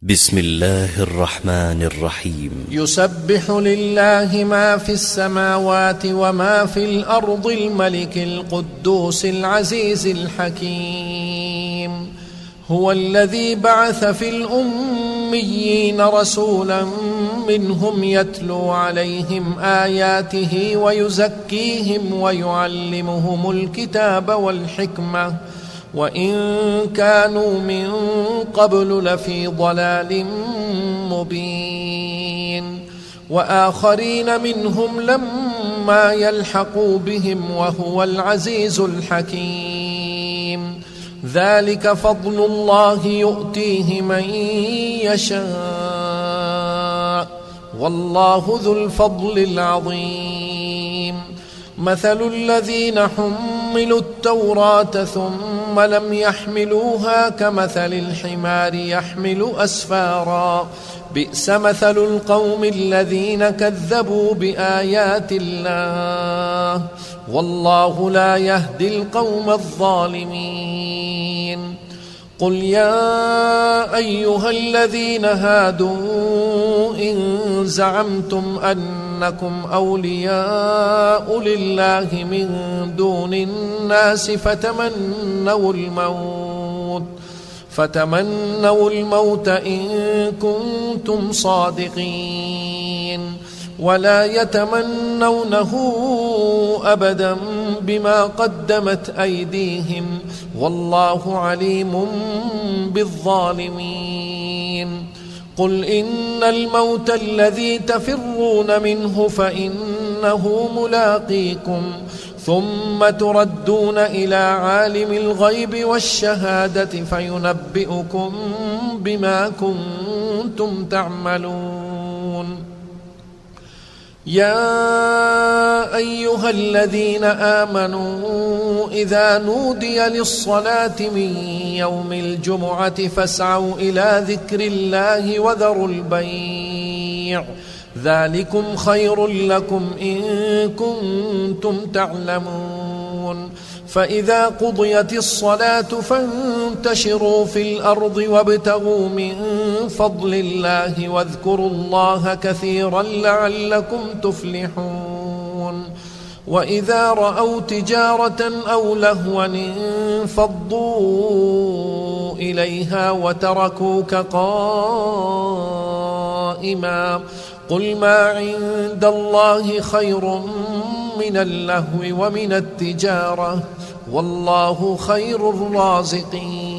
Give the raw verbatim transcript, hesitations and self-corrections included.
بسم الله الرحمن الرحيم. يسبح لله ما في السماوات وما في الأرض الملك القدوس العزيز الحكيم. هو الذي بعث في الأميين رسولا منهم يتلو عليهم آياته ويزكيهم ويعلمهم الكتاب والحكمة وإن كانوا من قبل لفي ضلال مبين. وآخرين منهم لما يلحقوا بهم وهو العزيز الحكيم. ذلك فضل الله يؤتيه من يشاء والله ذو الفضل العظيم. مثل الذين حملوا التوراة ثم لم يحملوها كمثل الحمار يحمل أسفارا بئس مثل القوم الذين كذبوا بآيات الله والله لا يهدي القوم الظالمين. قل يا أيها الذين هادوا إن زعمتم أنكم أولياء لله من دون الناس فتمنوا الموت فتمنوا الموت إن كنتم صادقين ولا يتمنونه أبدا بما قدمت أيديهم والله عليم بالظالمين. قل إن الموت الذي تفرون منه فإنه ملاقيكم ثم تردون إلى عالم الغيب والشهادة فينبئكم بما كنتم تعملون. يا أيها الذين آمنوا إذا نودي للصلاة من يوم الجمعة فاسعوا إلى ذكر الله وذروا البيع ذلكم خير لكم إن كنتم تعلمون. فإذا قضيت الصلاة فانتشروا في الأرض وابتغوا من فضل الله واذكروا الله كثيرا لعلكم تفلحون. وإذا رأوا تجارة أو لهوا انفضوا إليها وتركوك قائما قل ما عند الله خير من اللهو ومن التجارة والله خير الرازقين.